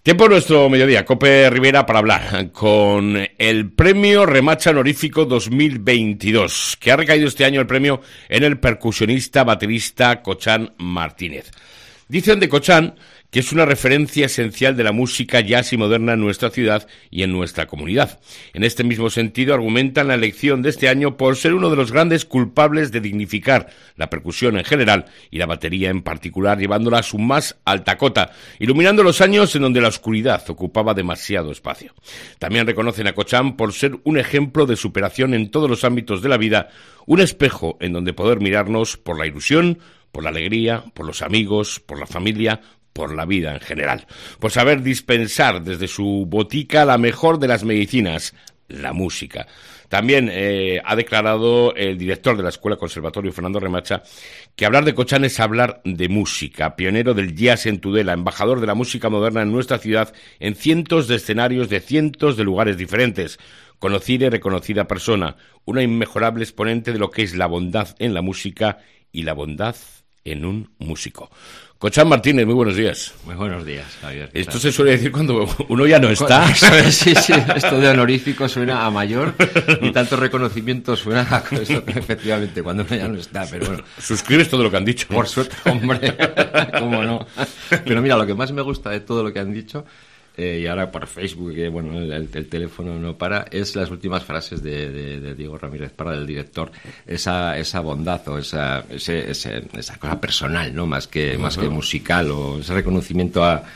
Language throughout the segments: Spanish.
Tiempo nuestro mediodía, Cope Rivera, para hablar con el premio Remacha Honorífico 2022, que ha recaído este año el premio en el percusionista baterista Cochán Martínez. Dicen de Cochán que es una referencia esencial de la música jazz y moderna en nuestra ciudad y en nuestra comunidad. En este mismo sentido, argumentan la elección de este año por ser uno de los grandes culpables de dignificar la percusión en general y la batería en particular, llevándola a su más alta cota, iluminando los años en donde la oscuridad ocupaba demasiado espacio. También reconocen a Cochán por ser un ejemplo de superación en todos los ámbitos de la vida, un espejo en donde poder mirarnos por la ilusión, por la alegría, por los amigos, por la familia, por la vida en general, por saber dispensar desde su botica la mejor de las medicinas, la música. También ha declarado el director de la Escuela Conservatorio, Fernando Remacha, que hablar de Cochán es hablar de música, pionero del jazz en Tudela, embajador de la música moderna en nuestra ciudad, en cientos de escenarios de cientos de lugares diferentes, conocida y reconocida persona, una inmejorable exponente de lo que es la bondad en la música y la bondad en un músico. Cochán Martínez, muy buenos días. Muy buenos días, Javier. Esto se suele decir cuando uno ya no está. Sí, esto de honorífico suena a mayor y tanto reconocimiento suena a eso, efectivamente, cuando uno ya no está, pero bueno. Suscribes todo lo que han dicho. Por suerte, hombre, cómo no. Pero mira, lo que más me gusta de todo lo que han dicho, y ahora por Facebook, que bueno, el teléfono no para, es las últimas frases de Diego Ramírez Parra, del director, esa bondad o esa cosa personal, ¿no? Más que musical, o ese reconocimiento a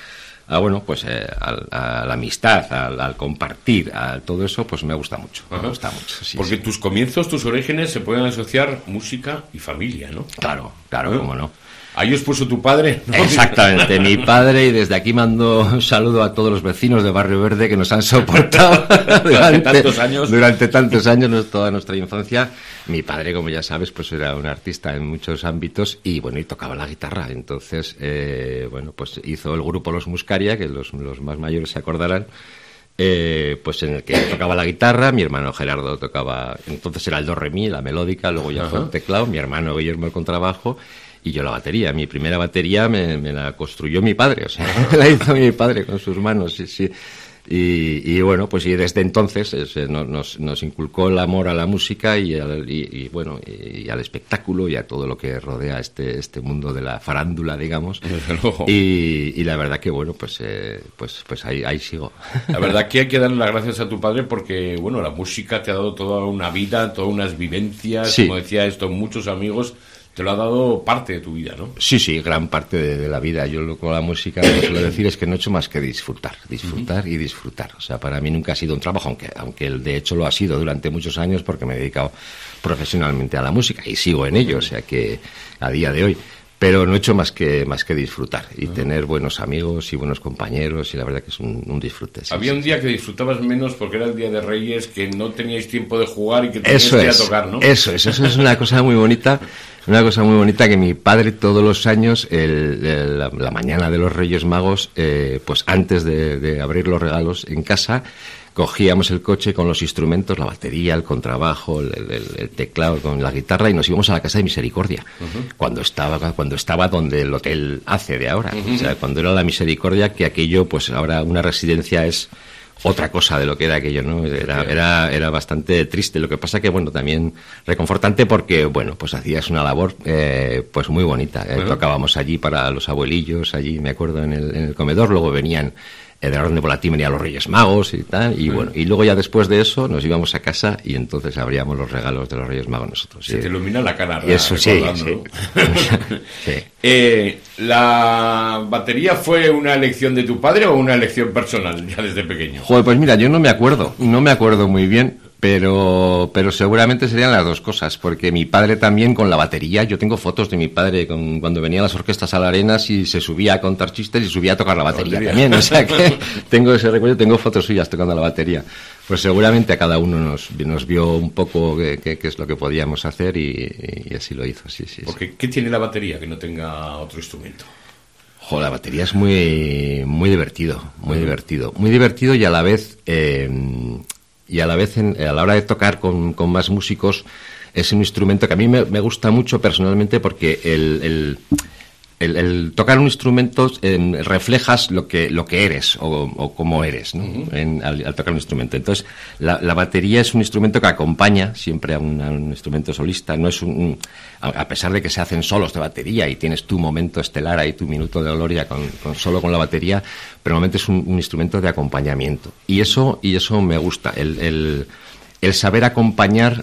la amistad, al compartir, a todo eso, pues me gusta mucho. Ajá. Me gusta mucho. Sí, porque sí. Tus comienzos, tus orígenes se pueden asociar música y familia, ¿no? Claro, cómo no. Ahí os puso tu padre, ¿no? Exactamente, mi padre, y desde aquí mando un saludo a todos los vecinos de Barrio Verde que nos han soportado durante tantos años, toda nuestra infancia. Mi padre, como ya sabes, pues era un artista en muchos ámbitos y tocaba la guitarra. Entonces, pues hizo el grupo Los Muscaria, que los más mayores se acordarán. Pues en el que tocaba la guitarra, mi hermano Gerardo tocaba, entonces era el do re mi, la melódica, luego ya fue el teclado, mi hermano Guillermo el contrabajo y yo la batería. Mi primera batería me la construyó mi padre, o sea, la hizo mi padre con sus manos, sí. Y bueno, pues y desde entonces nos inculcó el amor a la música y al espectáculo y a todo lo que rodea este mundo de la farándula, digamos. Y la verdad que bueno, pues ahí sigo. La verdad que hay que darle las gracias a tu padre porque bueno, la música te ha dado toda una vida, todas unas vivencias, sí. Como decía esto, muchos amigos. Te lo ha dado parte de tu vida, ¿no? Sí, gran parte de la vida. Yo con la música lo que suelo decir es que no he hecho más que disfrutar y disfrutar. O sea, para mí nunca ha sido un trabajo, aunque de hecho lo ha sido durante muchos años porque me he dedicado profesionalmente a la música y sigo en ello, o sea que a día de hoy. Pero no he hecho más que disfrutar y tener buenos amigos y buenos compañeros y la verdad que es un disfrute. Sí, había un día que disfrutabas menos porque era el Día de Reyes, que no teníais tiempo de jugar y que teníais que ir a tocar, ¿no? Eso es una cosa muy bonita. Una cosa muy bonita que mi padre todos los años, la mañana de los Reyes Magos, pues antes de abrir los regalos en casa, cogíamos el coche con los instrumentos, la batería, el contrabajo, el teclado, con la guitarra y nos íbamos a la Casa de Misericordia, cuando estaba donde el hotel hace de ahora, o sea, cuando era la Misericordia, que aquello, pues ahora una residencia es otra cosa de lo que era aquello, ¿no? Era bastante triste. Lo que pasa que, bueno, también reconfortante porque, bueno, pues hacías una labor pues muy bonita. Tocábamos allí para los abuelillos, allí me acuerdo en el comedor, luego venían de la Orden de Volatín venían los Reyes Magos y tal, y bueno, y luego ya después de eso nos íbamos a casa y entonces abríamos los regalos de los Reyes Magos nosotros. Se te ilumina la cara, ¿verdad? Eso sí. Sí. ¿La batería fue una elección de tu padre o una elección personal ya desde pequeño? Joder, pues mira, yo no me acuerdo muy bien. Pero seguramente serían las dos cosas, porque mi padre también con la batería, yo tengo fotos de mi padre cuando venían las orquestas a la Arenas y se subía a contar chistes y subía a tocar la batería también, o sea que tengo ese recuerdo, tengo fotos suyas tocando la batería. Pues seguramente a cada uno nos vio un poco qué es lo que podíamos hacer y así lo hizo, sí. Porque ¿qué tiene la batería que no tenga otro instrumento? La batería es muy divertido, muy divertido y a la vez a la hora de tocar con más músicos es un instrumento que a mí me gusta mucho personalmente porque el tocar un instrumento reflejas lo que eres o cómo eres, ¿no? Al tocar un instrumento. Entonces, la batería es un instrumento que acompaña siempre a un instrumento solista. No es a pesar de que se hacen solos de batería y tienes tu momento estelar ahí, tu minuto de gloria solo con la batería, pero normalmente es un instrumento de acompañamiento. Y eso me gusta, el saber acompañar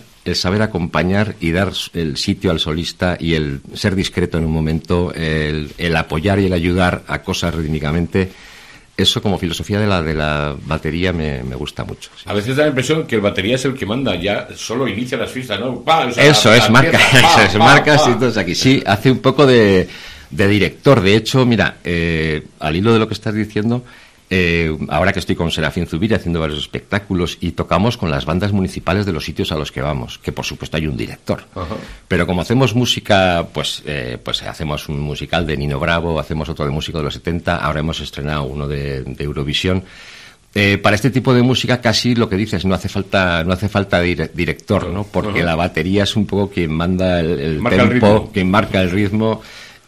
y dar el sitio al solista y el ser discreto en un momento, el apoyar y el ayudar a cosas rítmicamente, eso como filosofía de la batería me gusta mucho. Sí. A veces da la impresión que el batería es el que manda, ya solo inicia las fiestas, ¿no? Eso es, marcas y entonces aquí. Sí, hace un poco de director. De hecho, mira, al hilo de lo que estás diciendo, ahora que estoy con Serafín Zubiri haciendo varios espectáculos y tocamos con las bandas municipales de los sitios a los que vamos, que por supuesto hay un director. Uh-huh. Pero como hacemos música, pues hacemos un musical de Nino Bravo, hacemos otro de música de los 70, ahora hemos estrenado uno de Eurovisión. Para este tipo de música casi lo que dices, no hace falta director, ¿no? Porque la batería es un poco quien manda el tempo, quien marca el ritmo.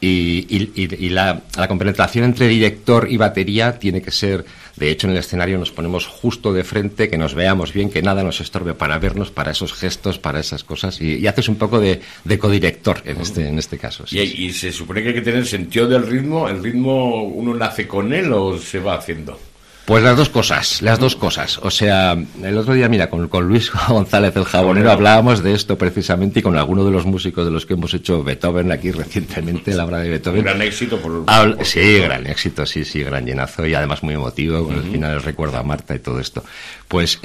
Y la compenetración entre director y batería tiene que ser, de hecho en el escenario nos ponemos justo de frente, que nos veamos bien, que nada nos estorbe para vernos, para esos gestos, para esas cosas, y haces un poco de codirector en este caso. Sí, y se supone que hay que tener sentido del ritmo. ¿El ritmo uno nace con él o se va haciendo? Pues las dos cosas. O sea, el otro día, mira, con Luis González, el jabonero, hablábamos de esto precisamente, y con alguno de los músicos de los que hemos hecho Beethoven aquí recientemente, la obra de Beethoven. Un gran éxito sí, gran éxito, sí, gran llenazo, y además muy emotivo, con el final el recuerdo a Marta y todo esto. Pues,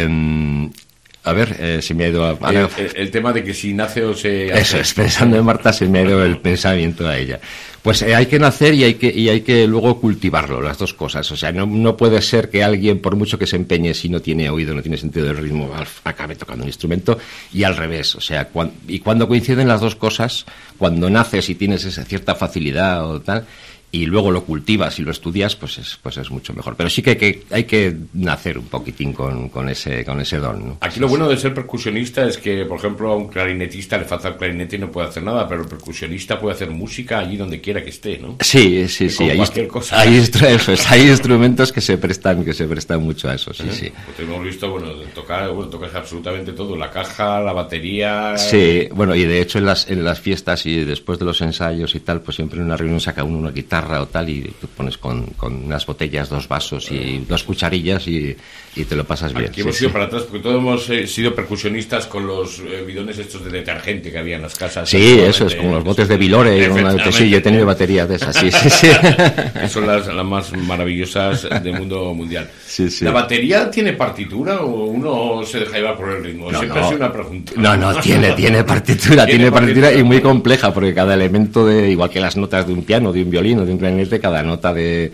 a ver, se me ha ido el tema de que si nace o se hace. Eso es, pensando en Marta se me ha ido el pensamiento a ella. Pues hay que nacer y hay que luego cultivarlo, las dos cosas. O sea, no puede ser que alguien, por mucho que se empeñe, si no tiene oído, no tiene sentido del ritmo, acabe tocando un instrumento, y al revés. O sea, cuando coinciden las dos cosas, cuando naces y tienes esa cierta facilidad o tal, y luego lo cultivas y lo estudias, pues es mucho mejor. Pero sí que hay que nacer un poquitín con ese don, ¿no? Aquí lo bueno de ser percusionista es que, por ejemplo, a un clarinetista le falta el clarinete y no puede hacer nada, pero el percusionista puede hacer música allí donde quiera que esté, ¿no? Sí. Hay instrumentos que se prestan mucho a eso, sí. Pues hemos visto, tocas absolutamente todo, la caja, la batería. Sí, bueno, y de hecho en las fiestas y después de los ensayos y tal, pues siempre en una reunión saca uno una guitarra o tal, y tú pones con unas botellas, 2 vasos y 2 cucharillas y te lo pasas bien. Aquí hemos ido para atrás porque todos hemos sido percusionistas con los bidones estos de detergente que había en las casas. Sí, eso es, como los botes de Bilore. Sí, yo he tenido baterías de esas, sí. Son las más maravillosas del mundo mundial. Sí. ¿La batería tiene partitura o uno se deja llevar por el ritmo? Siempre ha sido una pregunta. No, tiene partitura, y muy compleja, porque cada elemento, igual que las notas de un piano, de un violín o de un clarinete, cada nota de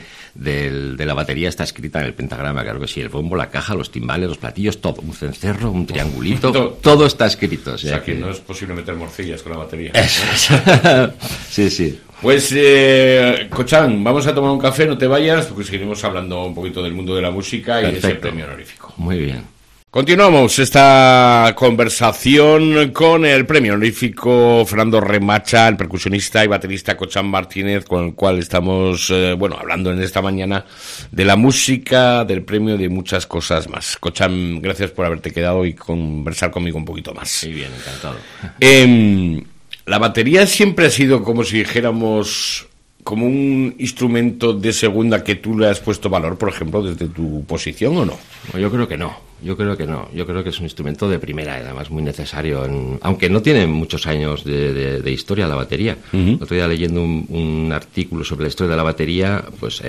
la batería está escrita en el pentagrama, claro que sí, el bombo, la caja, los timbales, los platillos, todo, un cencerro, un triangulito, todo está escrito. O sea que no es posible meter morcillas con la batería. Eso. Sí. Pues, Cochán, vamos a tomar un café, no te vayas, porque seguiremos hablando un poquito del mundo de la música. Perfecto. Y de ese premio honorífico. Muy bien. Continuamos esta conversación con el premio honorífico Fernando Remacha, el percusionista y baterista Cochán Martínez, con el cual estamos, hablando en esta mañana de la música, del premio y de muchas cosas más. Cochán, gracias por haberte quedado y conversar conmigo un poquito más. Muy bien, encantado. La batería siempre ha sido, como si dijéramos, como un instrumento de segunda que tú le has puesto valor, por ejemplo, desde tu posición, ¿o no? Yo creo que no. Yo creo que es un instrumento de primera, además muy necesario, aunque no tiene muchos años de historia la batería. Uh-huh. El otro día leyendo un artículo sobre la historia de la batería, pues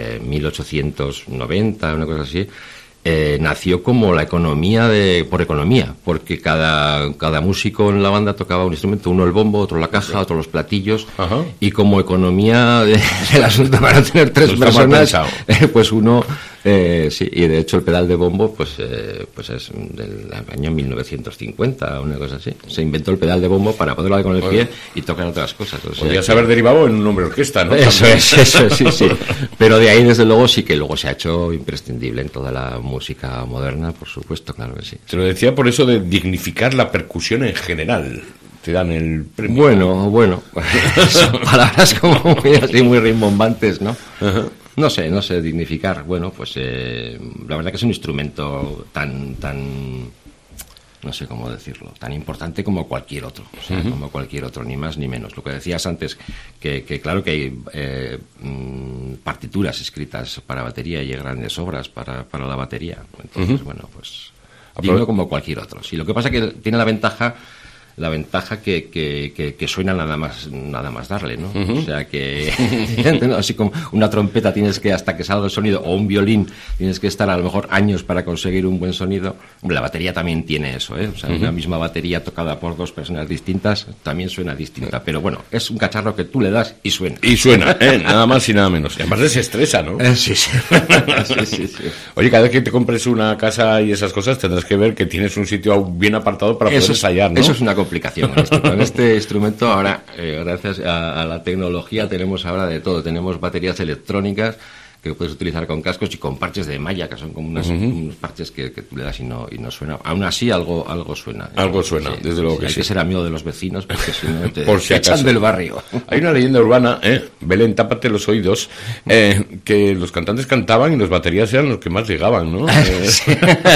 1890, una cosa así, nació como la economía por economía, porque cada músico en la banda tocaba un instrumento, uno el bombo, otro la caja, otro los platillos, uh-huh. Y como economía del asunto para tener 3 personas, pues uno, sí, y de hecho el pedal de bombo pues es del año 1950, una cosa así. Se inventó el pedal de bombo para poderlo dar con el pie y tocar otras cosas. O sea, podrías haber derivado en un nombre orquesta, ¿no? Eso es, sí. Pero de ahí desde luego sí que luego se ha hecho imprescindible en toda la música moderna, por supuesto, claro que sí. Te lo decía por eso de dignificar la percusión en general. te dan el premio. Bueno, son palabras como muy rimbombantes, ¿no? Uh-huh. No sé dignificar. Bueno, pues la verdad que es un instrumento tan no sé cómo decirlo, tan importante como cualquier otro, o sea, como cualquier otro, ni más ni menos. Lo que decías antes, que claro que hay partituras escritas para batería y hay grandes obras para la batería. Entonces, bueno, pues digno como cualquier otro. Sí, lo que pasa es que tiene la ventaja que suena nada más darle, ¿no? O sea que así como una trompeta tienes que, hasta que salga el sonido, o un violín tienes que estar a lo mejor años para conseguir un buen sonido. Hombre, la batería también tiene eso, ¿eh? O sea, una misma batería tocada por dos personas distintas también suena distinta, pero bueno, es un cacharro que tú le das y suena. Y suena, nada más y nada menos. Y además desestresa, ¿no? Sí. Sí. Oye, cada vez que te compres una casa y esas cosas tendrás que ver que tienes un sitio bien apartado para poder ensayar, ¿no? Eso es una complicación. Con este instrumento ahora, gracias a la tecnología, tenemos ahora de todo. Tenemos baterías electrónicas que puedes utilizar con cascos y con parches de malla, que son como unos parches que tú le das y no suena. Aún así, algo suena. Algo suena, sí, desde luego que sí. Hay que ser amigo de los vecinos, porque si no te por si echan del barrio. Hay una leyenda urbana, Belén, tápate los oídos, que los cantantes cantaban y los baterías eran los que más llegaban, ¿no? Sí.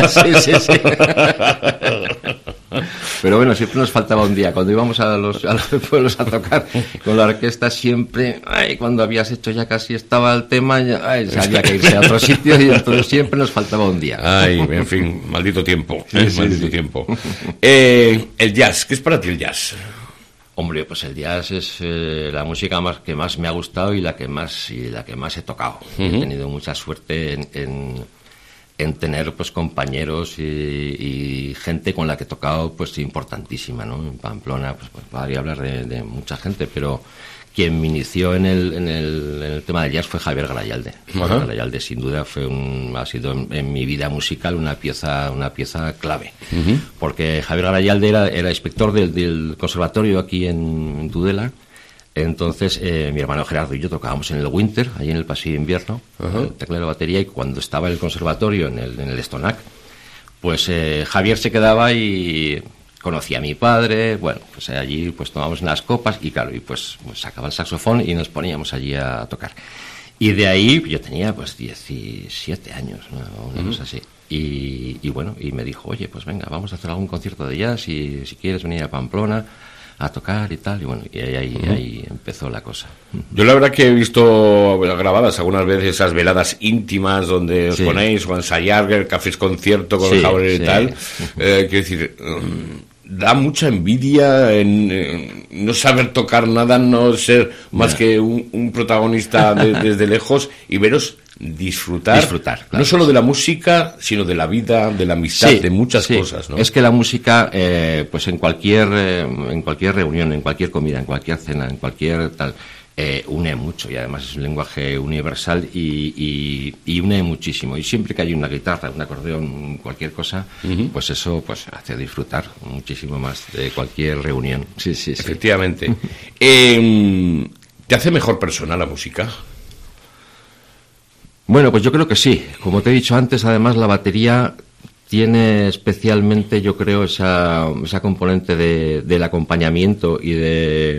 Pero bueno, siempre nos faltaba un día. Cuando íbamos a los pueblos a tocar con la orquesta, siempre, cuando habías hecho ya casi estaba el tema, había que irse a otro sitio y entonces siempre nos faltaba un día. En fin, maldito tiempo. Maldito tiempo. El jazz, ¿qué es para ti el jazz? Hombre, pues el jazz es la música que más me ha gustado y la que más he tocado. He tenido mucha suerte en tener pues compañeros y gente con la que he tocado pues importantísima, ¿no? En Pamplona pues podría hablar de mucha gente, pero quien me inició en el tema del jazz fue Javier Garayalde. Javier Garayalde sin duda ha sido en mi vida musical una pieza clave, porque Javier Garayalde era inspector del conservatorio aquí en Tudela. Entonces, mi hermano Gerardo y yo tocábamos en el Winter, ahí en el pasillo de invierno, el teclado de batería, y cuando estaba en el conservatorio, en el Stonac, pues Javier se quedaba y conocía a mi padre, bueno, pues allí pues tomábamos unas copas y claro, y pues sacaba el saxofón y nos poníamos allí a tocar. Y de ahí yo tenía pues 17 años, ¿no? Una cosa así. Y bueno, y me dijo, oye, pues venga, vamos a hacer algún concierto de jazz y si quieres venir a Pamplona a tocar y tal, y bueno, y ahí empezó la cosa. Yo la verdad que he visto grabadas algunas veces esas veladas íntimas donde os ponéis o ensayar, cafés concierto con el Javier y tal. Quiero decir, da mucha envidia en no saber tocar nada, no ser más que un protagonista desde lejos y veros disfrutar claro, no solo de la música, sino de la vida, de la amistad, de muchas cosas, ¿no? Es que la música, pues en cualquier reunión, en cualquier comida, en cualquier cena, en cualquier tal, une mucho y además es un lenguaje universal y une muchísimo. Y siempre que hay una guitarra, un acordeón, cualquier cosa, pues eso pues hace disfrutar muchísimo más de cualquier reunión. Sí. Efectivamente. ¿Te hace mejor persona la música? Bueno, pues yo creo que sí. Como te he dicho antes, además la batería tiene especialmente, yo creo, esa componente del acompañamiento y de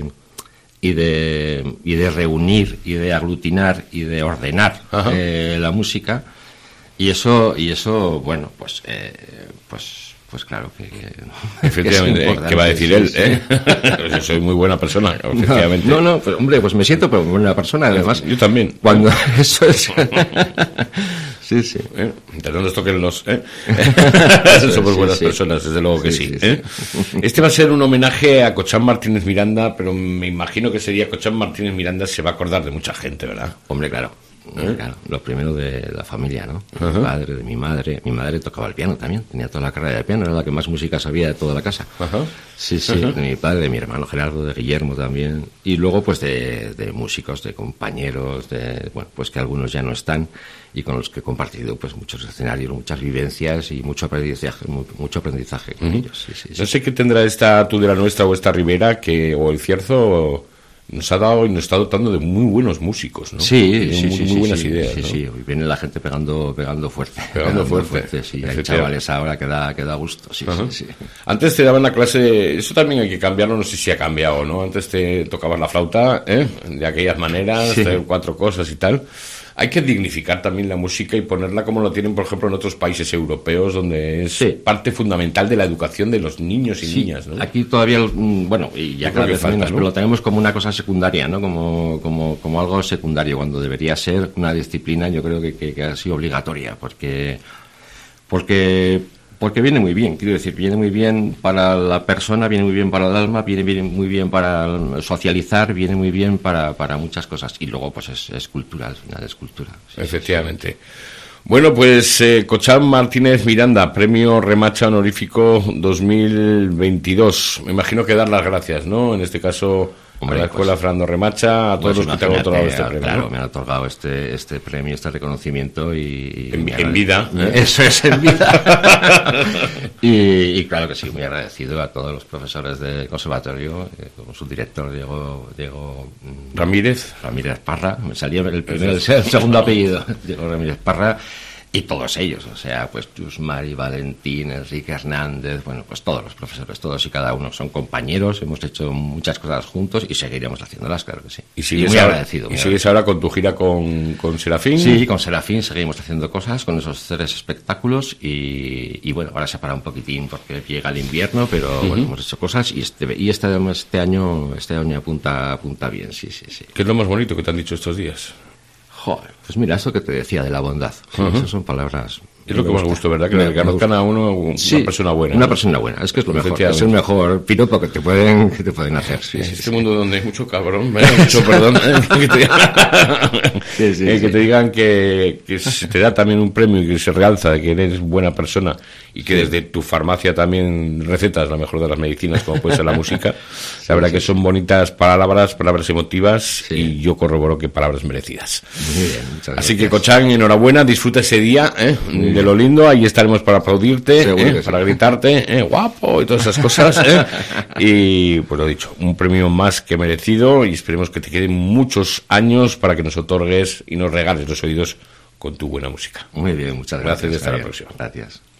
reunir y de aglutinar y de ordenar la música. Y eso, bueno, pues claro que efectivamente, ¿qué va a decir él? Pues yo soy muy buena persona, efectivamente. No, pues, hombre, pues me siento pero buena persona, además. Yo también. Cuando eso es... Sí. Mientras no nos toquen los... Somos buenas personas, desde luego que sí. Este va a ser un homenaje a Cochán Martínez Miranda, pero me imagino que sería Cochán Martínez Miranda, se va a acordar de mucha gente, ¿verdad? Hombre, claro. Claro, lo primero de la familia, ¿no? De mi padre, de mi madre. Mi madre tocaba el piano también, tenía toda la carrera de piano, era la que más música sabía de toda la casa. Sí, de mi padre, de mi hermano Gerardo, de Guillermo también. Y luego, pues, de músicos, de compañeros, bueno, pues que algunos ya no están y con los que he compartido, pues, muchos escenarios, muchas vivencias y mucho aprendizaje con ellos. Sí. No sé qué tendrá esta Tudela Nuestra o esta Ribera, o el Cierzo... nos ha dado y nos está dotando de muy buenos músicos, ¿no? Sí, muy buenas ideas, sí, ¿no? sí, hoy viene la gente pegando fuerte. Pegando fuerte, sí, hay chavales ahora que da gusto, sí. Antes te daban la clase, eso también hay que cambiarlo, no sé si ha cambiado, ¿no? Antes te tocabas la flauta, de aquellas maneras, 4 cosas y tal. Hay que dignificar también la música y ponerla como lo tienen, por ejemplo, en otros países europeos, donde es parte fundamental de la educación de los niños y niñas, ¿no? Aquí todavía, bueno, y ya cada vez menos, pero lo tenemos como una cosa secundaria, ¿no? Como algo secundario, cuando debería ser una disciplina, yo creo que ha sido obligatoria, porque viene muy bien, quiero decir, viene muy bien para la persona, viene muy bien para el alma, viene muy bien para socializar, viene muy bien para muchas cosas. Y luego, pues es cultura, al final es cultura. Sí, efectivamente. Sí. Bueno, pues Cochán Martínez Miranda, premio Remacha honorífico 2022. Me imagino que dar las gracias, ¿no? En este caso, a la Escuela Fernando Remacha, a todos los que te han otorgado este premio. Claro, me han otorgado este premio, este reconocimiento y en vida. Eso es, en vida. y claro que sí, muy agradecido a todos los profesores del conservatorio, como su director Diego Ramírez Parra, me salía el segundo apellido, Diego Ramírez Parra. Y todos ellos, o sea, pues Chusmari, Valentín, Enrique Hernández, bueno, pues todos los profesores, todos y cada uno son compañeros, hemos hecho muchas cosas juntos y seguiremos haciéndolas, claro que sí. Y muy agradecido. ¿Y sigues ahora con tu gira con Serafín? Sí, con Serafín seguimos haciendo cosas con esos 3 espectáculos y bueno, ahora se para un poquitín porque llega el invierno, pero bueno, hemos hecho cosas y este año apunta bien, sí. ¿Qué es lo más bonito que te han dicho estos días? Joder, pues mira, eso que te decía de la bondad. Sí, esas son palabras... Es lo que más gusta, ¿verdad? Que le conozcan a uno una persona buena. Una persona buena, es que es lo mejor. Es el mejor piropo que te pueden hacer. Sí, este mundo donde hay mucho cabrón, mucho perdón, que te digan que se te da también un premio y que se realza de que eres buena persona y que desde tu farmacia también recetas la mejor de las medicinas, como puede ser la música. La verdad que son bonitas palabras emotivas y yo corroboro que palabras merecidas. Muy bien, muchas gracias. Así que, Cochán, enhorabuena, disfruta ese día, de lo lindo, ahí estaremos para aplaudirte, para gritarte, guapo y todas esas cosas, y pues lo dicho, un premio más que merecido y esperemos que te queden muchos años para que nos otorgues y nos regales los oídos con tu buena música. Muy bien, muchas gracias. Hasta la próxima. Gracias.